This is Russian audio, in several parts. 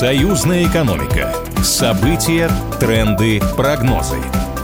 Союзная экономика. События, тренды, прогнозы.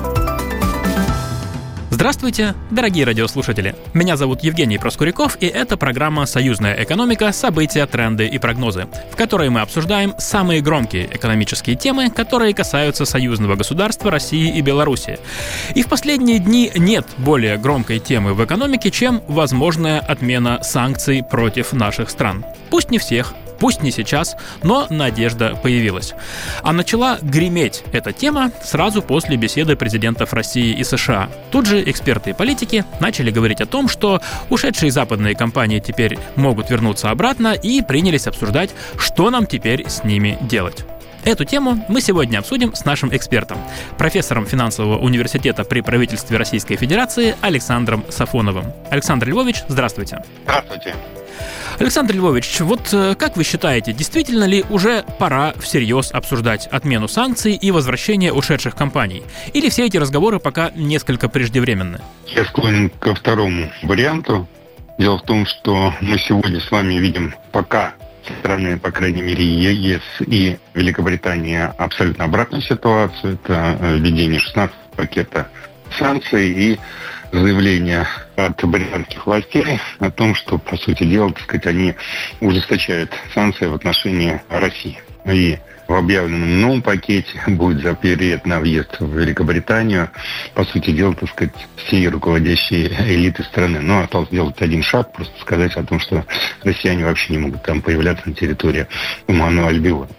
Здравствуйте, дорогие радиослушатели! Меня зовут Евгений Проскуряков, и это программа «Союзная экономика. События, тренды и прогнозы», в которой мы обсуждаем самые громкие экономические темы, которые касаются союзного государства России и Беларуси. И в последние дни нет более громкой темы в экономике, чем возможная отмена санкций против наших стран. Пусть не всех, пусть не сейчас, но надежда появилась. А начала греметь эта тема сразу после беседы президентов России и США. Тут же эксперты и политики начали говорить о том, что ушедшие западные компании теперь могут вернуться обратно, и принялись обсуждать, что нам теперь с ними делать. Эту тему мы сегодня обсудим с нашим экспертом, профессором финансового университета при правительстве Российской Федерации Александром Сафоновым. Александр Львович, здравствуйте. Здравствуйте. Александр Львович, вот как вы считаете, действительно ли уже пора всерьез обсуждать отмену санкций и возвращение ушедших компаний? Или все эти разговоры пока несколько преждевременны? Я склонен ко второму варианту. Дело в том, что мы сегодня с вами видим пока со стороны, по крайней мере, ЕС и Великобритания абсолютно обратную ситуацию. Это введение 16-го пакета санкций и заявление от британских властей о том, что, по сути дела, так сказать, они ужесточают санкции в отношении России. И в объявленном новом пакете будет запрет на въезд в Великобританию, по сути дела, так сказать, всей руководящей элиты страны. Но осталось сделать один шаг, просто сказать о том, что россияне вообще не могут там появляться на территории Туманного Альбиона.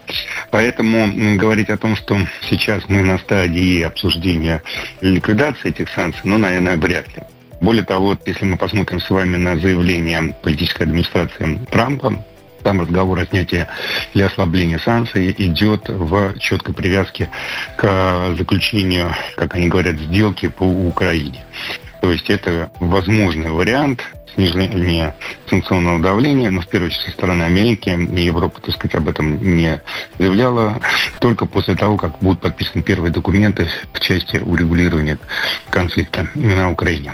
Поэтому говорить о том, что сейчас мы на стадии обсуждения ликвидации этих санкций, наверное, вряд ли. Более того, если мы посмотрим с вами на заявление политической администрации Трампа, там разговор о снятии или ослаблении санкций идет в четкой привязке к заключению, как они говорят, сделки по Украине. То есть это возможный вариант снижения санкционного давления, но в первую очередь со стороны Америки и Европы, так сказать, об этом не заявляла, только после того, как будут подписаны первые документы в части урегулирования конфликта на Украине.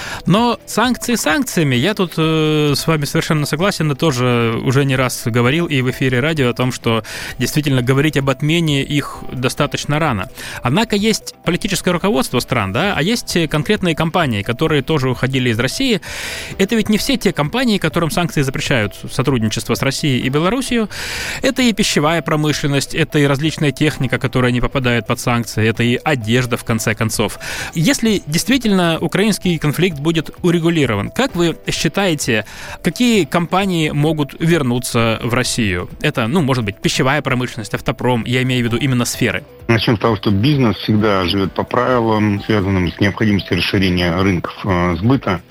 Но санкции санкциями, я тут с вами совершенно согласен, и тоже уже не раз говорил и в эфире радио о том, что действительно говорить об отмене их достаточно рано. Однако есть политическое руководство стран, да, а есть конкретные компании, которые тоже уходили из России. Это ведь не все те компании, которым санкции запрещают сотрудничество с Россией и Белоруссией. Это и пищевая промышленность, это и различная техника, которая не попадает под санкции, это и одежда, в конце концов. Если действительно украинский конфликт будет урегулирован, как вы считаете, какие компании могут вернуться в Россию? Это, может быть, пищевая промышленность, автопром, я имею в виду именно сферы. Начнем с того, что бизнес всегда живет по правилам, связанным с необходимостью расширения рынков сбыта.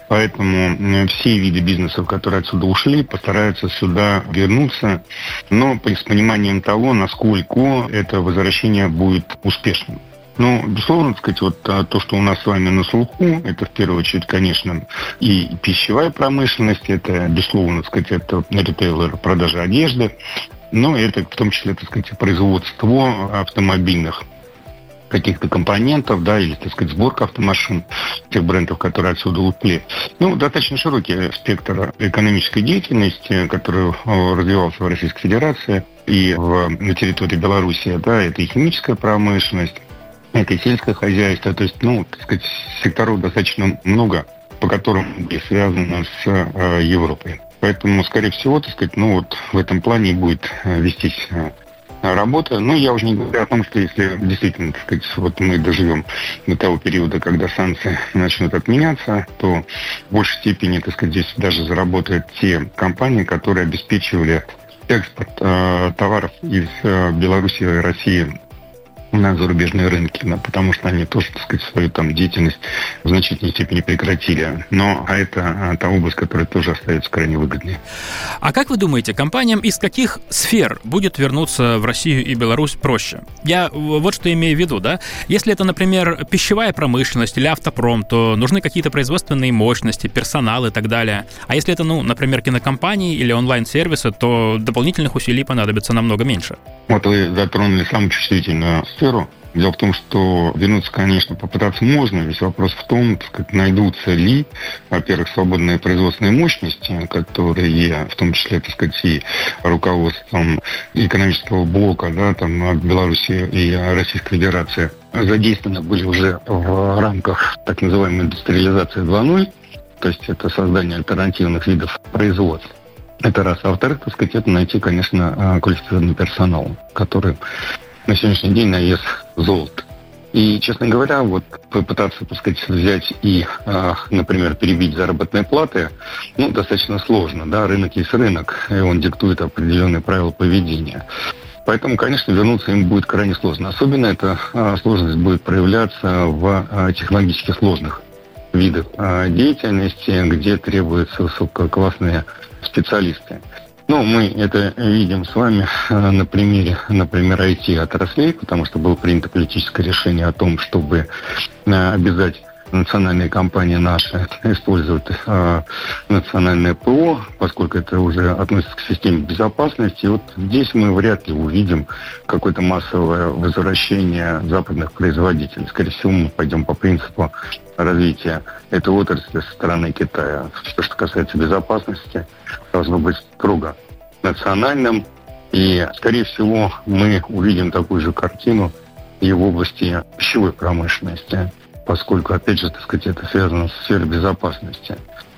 Поэтому все виды бизнесов, которые отсюда ушли, постараются сюда вернуться, но с пониманием того, насколько это возвращение будет успешным. Безусловно, так сказать, вот то, что у нас с вами на слуху, это в первую очередь, конечно, и пищевая промышленность, это, безусловно, так сказать, это ритейлер, продажа одежды, но это в том числе, так сказать, производство автомобильных каких-то компонентов, да, или, так сказать, сборка автомашин, тех брендов, которые отсюда ушли. Достаточно широкий спектр экономической деятельности, который развивался в Российской Федерации и на территории Беларуси, да, это и химическая промышленность, это и сельское хозяйство, то есть, так сказать, секторов достаточно много, по которым связано с Европой. Поэтому, скорее всего, так сказать, в этом плане будет вестись работа. Я уже не говорю о том, что если действительно, так сказать, мы доживем до того периода, когда санкции начнут отменяться, то в большей степени, так сказать, здесь даже заработают те компании, которые обеспечивали экспорт товаров из Беларуси и России на зарубежные рынки, потому что они тоже, так сказать, свою деятельность в значительной степени прекратили. Это та область, которая тоже остается крайне выгодной. А как вы думаете, компаниям из каких сфер будет вернуться в Россию и Беларусь проще? Я вот что имею в виду, да? Если это, например, пищевая промышленность или автопром, то нужны какие-то производственные мощности, персонал и так далее. А если это, например, кинокомпании или онлайн-сервисы, то дополнительных усилий понадобится намного меньше. Вы затронули самую чувствительную сферу Дело в том, что вернуться, конечно, попытаться можно. Весь вопрос в том, найдутся ли, во-первых, свободные производственные мощности, которые, в том числе, и руководством экономического блока, от Беларуси и Российской Федерации, задействованы были уже в рамках так называемой индустриализации 2.0, то есть это создание альтернативных видов производства. Это раз. А во-вторых, это найти, конечно, квалифицированный персонал, который на сегодняшний день на вес золота. И, честно говоря, попытаться, взять и, например, перебить заработные платы, достаточно сложно. Рынок есть рынок, и он диктует определенные правила поведения. Поэтому, конечно, вернуться им будет крайне сложно. Особенно эта сложность будет проявляться в технологически сложных видах деятельности, где требуются высококлассные специалисты. Мы это видим с вами на примере, например, IT-отраслей, потому что было принято политическое решение о том, чтобы обязать национальные компании наши использовать национальное ПО, поскольку это уже относится к системе безопасности. И здесь мы вряд ли увидим какое-то массовое возвращение западных производителей. Скорее всего, мы пойдем по принципу развития этой отрасли со стороны Китая. Все, что касается безопасности, должно быть строго национальным. И, скорее всего, мы увидим такую же картину и в области пищевой промышленности, поскольку, опять же, это связано с сферой безопасности.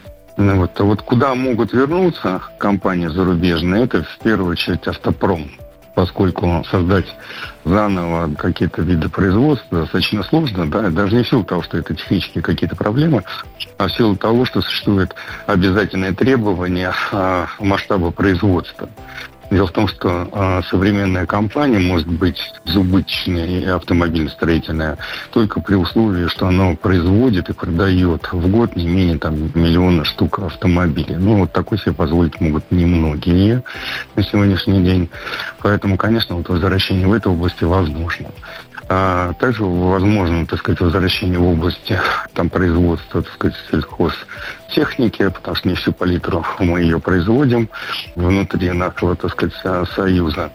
Куда могут вернуться компании зарубежные, это в первую очередь автопром, поскольку создать заново какие-то виды производства достаточно сложно, даже не в силу того, что это технические какие-то проблемы, а в силу того, что существуют обязательные требования масштаба производства. Дело в том, что современная компания может быть безубыточная и автомобильно-строительная только при условии, что она производит и продает в год не менее 1 миллиона штук автомобилей. Такой себе позволить могут немногие на сегодняшний день. Поэтому, конечно, возвращение в этой области возможно. Также возможно, возвращение в области производства, сельхозтехники, потому что не всю палитру мы ее производим внутри нашего, союза.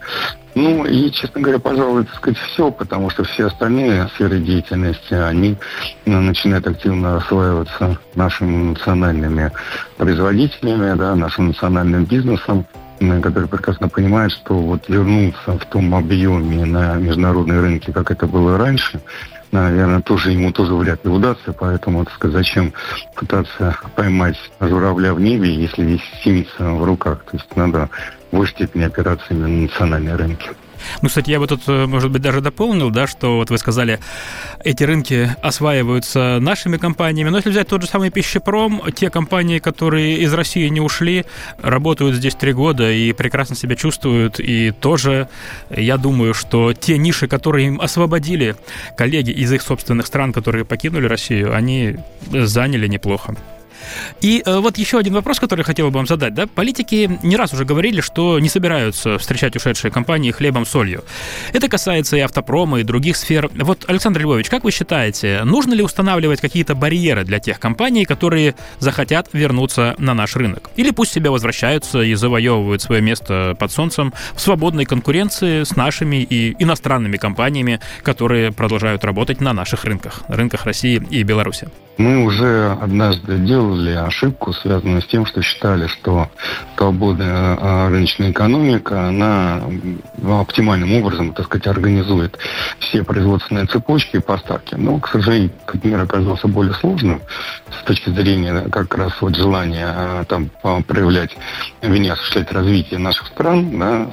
И, честно говоря, пожалуй, все, потому что все остальные сферы деятельности, они начинают активно осваиваться нашими национальными производителями, нашим национальным бизнесом, который прекрасно понимает, что вернуться в том объеме на международные рынки, как это было раньше, наверное, ему вряд ли удастся. Поэтому, зачем пытаться поймать журавля в небе, если есть синица в руках? То есть надо в большей степени опираться именно на национальные рынки. Кстати, я бы тут, может быть, даже дополнил, что вы сказали, эти рынки осваиваются нашими компаниями, но если взять тот же самый пищепром, те компании, которые из России не ушли, работают здесь 3 года и прекрасно себя чувствуют, и тоже, я думаю, что те ниши, которые им освободили коллеги из их собственных стран, которые покинули Россию, они заняли неплохо. И еще один вопрос, который я хотел бы вам задать. Политики не раз уже говорили, что не собираются встречать ушедшие компании хлебом-солью. Это касается и автопрома, и других сфер. Александр Львович, как вы считаете, нужно ли устанавливать какие-то барьеры для тех компаний, которые захотят вернуться на наш рынок? Или пусть себе возвращаются и завоевывают свое место под солнцем в свободной конкуренции с нашими и иностранными компаниями, которые продолжают работать на наших рынках России и Беларуси? Мы уже однажды делали ошибку, связанную с тем, что считали, что свободная рыночная экономика, она оптимальным образом, организует все производственные цепочки и поставки. Но, к сожалению, мир оказался более сложным с точки зрения как раз желания проявлять, осуществлять развитие наших стран,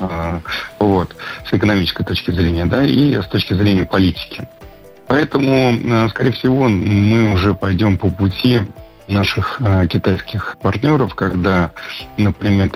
с экономической точки зрения, и с точки зрения политики. Поэтому, скорее всего, мы уже пойдем по пути наших китайских партнеров, когда, например,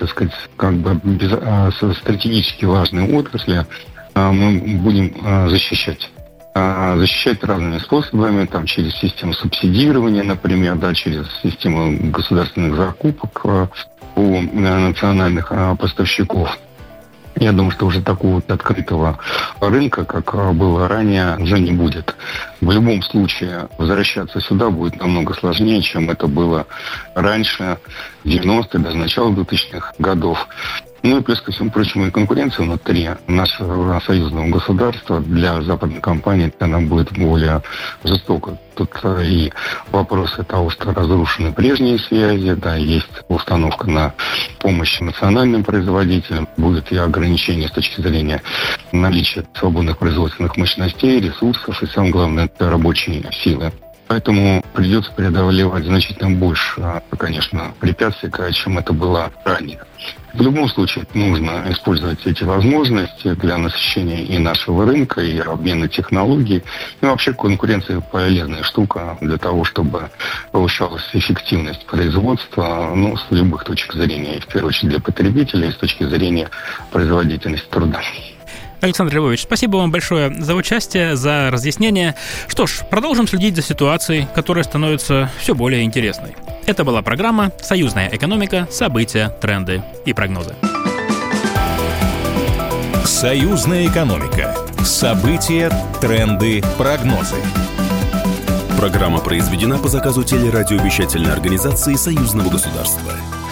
стратегически важные отрасли мы будем защищать. Защищать разными способами, через систему субсидирования, например, через систему государственных закупок у национальных поставщиков. Я думаю, что уже такого открытого рынка, как было ранее, уже не будет. В любом случае, возвращаться сюда будет намного сложнее, чем это было раньше, в 90-е, даже начало 2000-х годов. Ну и плюс ко всему прочему и конкуренция внутри нашего союзного государства для западной компании, она будет более жестока. Тут и вопросы того, что разрушены прежние связи, да, есть установка на помощь национальным производителям, будет и ограничения с точки зрения наличия свободных производственных мощностей, ресурсов и, самое главное, это рабочей силы. Поэтому придется преодолевать значительно больше, конечно, препятствий, чем это было ранее. В любом случае нужно использовать эти возможности для насыщения и нашего рынка, и обмена технологий. И вообще конкуренция полезная штука для того, чтобы повышалась эффективность производства, с любых точек зрения, и в первую очередь для потребителей, и с точки зрения производительности труда. Александр Львович, спасибо вам большое за участие, за разъяснение. Что ж, продолжим следить за ситуацией, которая становится все более интересной. Это была программа «Союзная экономика. События, тренды и прогнозы». Союзная экономика. События, тренды, прогнозы. Программа произведена по заказу телерадиовещательной организации Союзного государства.